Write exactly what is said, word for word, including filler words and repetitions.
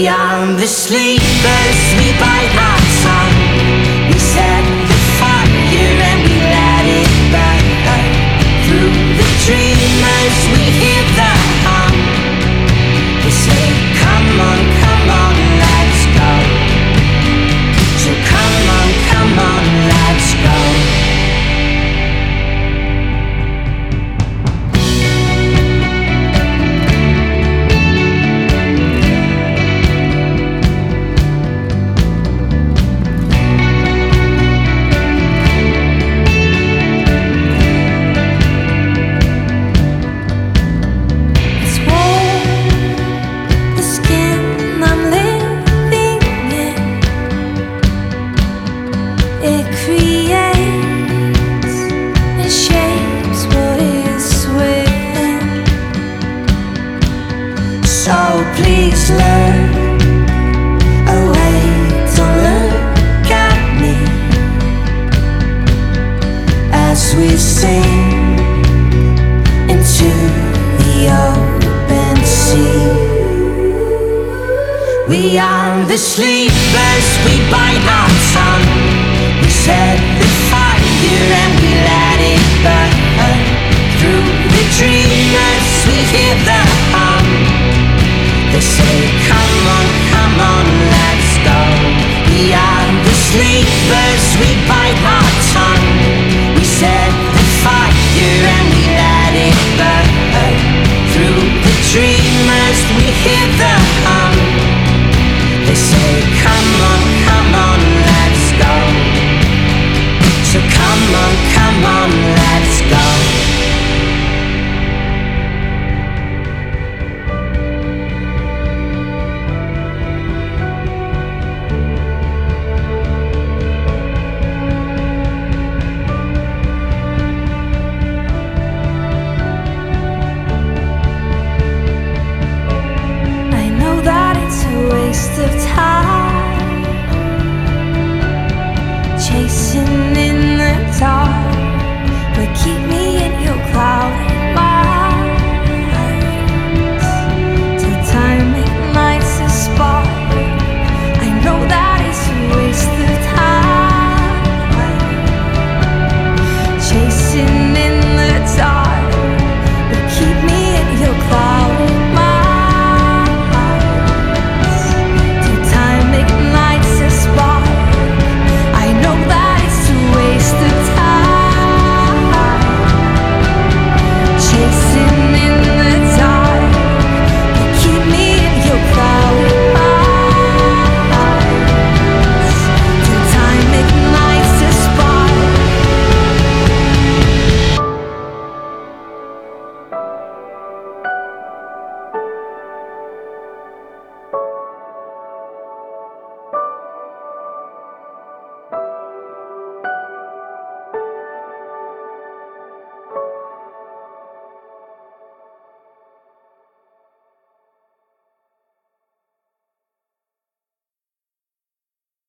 We are the sleepers, we bite our tongue. We set the fire and we let it burn. Through the dreamers we hear the hum. We say come on, come on, let's go. So come on, come on, let's go. So please learn a way to look at me as we sing into the open sea. We are the sleepers, we bite our tongue. We set the fire and we let it burn.